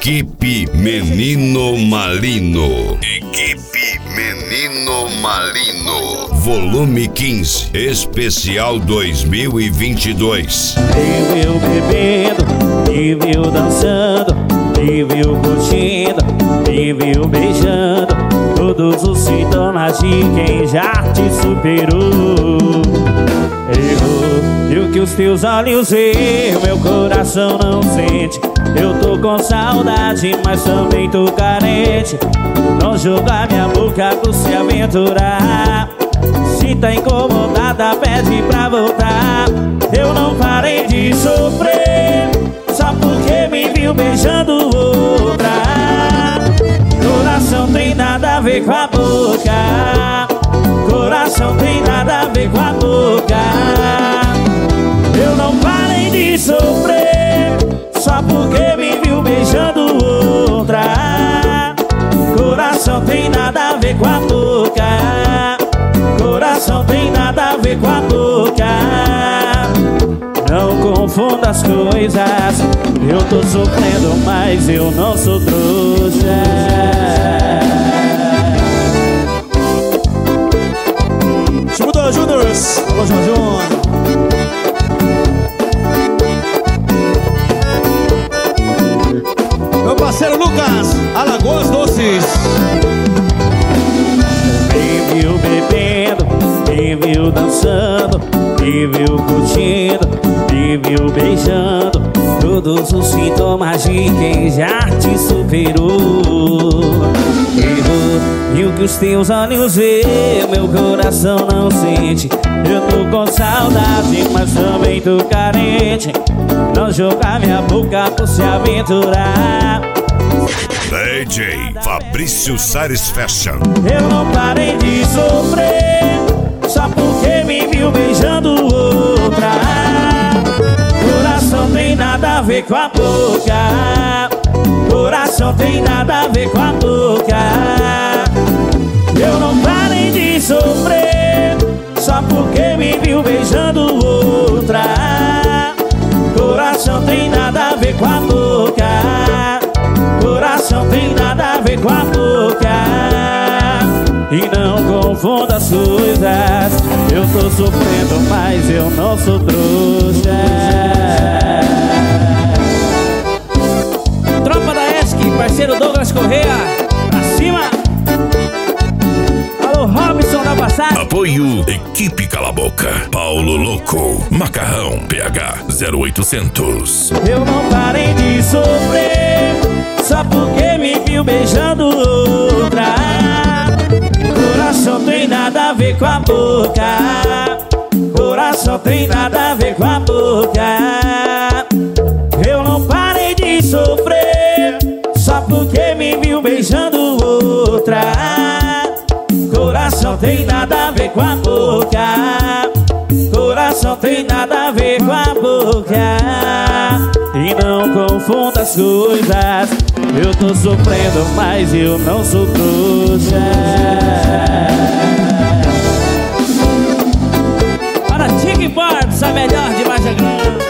Equipe Menino Malino. Equipe Menino Malino. Volume 15, especial 2022. Me viu bebendo, me viu dançando, me viu curtindo, me viu beijando. Todos os sintomas de quem já te superou. Errou, e o que os teus olhos veem, meu coração não sente. Eu tô com saudade, mas também tô carente. Não jogar minha boca pra se aventurar. Se tá incomodada, pede pra voltar. Eu não parei de sofrer só porque me viu beijando outra. Coração tem nada a ver com a boca. Coração tem nada a ver com a boca. Eu não parei de sofrer só porque me viu beijando outra. Coração tem nada a ver com a boca. Coração tem nada a ver com a boca. Não confunda as coisas. Eu tô sofrendo, mas eu não sou trouxa. Chuta Júniors, alô João Júnior. Meu parceiro Lucas, Alagoas Doces. Me viu bebendo, me viu dançando, me viu curtindo, me viu beijando. Todos os sintomas de quem já te superou. Errou, e o que os teus olhos veem, meu coração não sente. Eu tô com saudade, mas também tô carente. Não jogar minha boca por se aventurar. DJ Fabrício Sares Fashion. Eu não parei de sofrer só porque me viu beijando outra. Coração tem nada a ver com a boca. Coração tem nada a ver com a boca. Eu não parei de sofrer só porque me viu beijando outra. Coração tem nada a ver com a boca. Coração tem nada a ver com a boca. E não confunda as coisas. Eu tô sofrendo, mas eu não sou trouxa. Tropa da ESC, parceiro Douglas Correia, pra cima. Alô Robson da passagem. Apoio Equipe Cala Boca, Paulo Louco, Macarrão, PH 0800. Eu não parei de sofrer só porque me viu beijando outra. Coração tem nada a ver com a boca. Coração tem nada a ver com a boca. Eu não parei de sofrer só porque me viu beijando outra. Coração tem nada a ver com a boca. Coração tem nada a ver com a boca. E não confunda as coisas. Eu tô sofrendo, mas eu não sou trouxa. Para Tig Borbs, a melhor de Vargem Grande.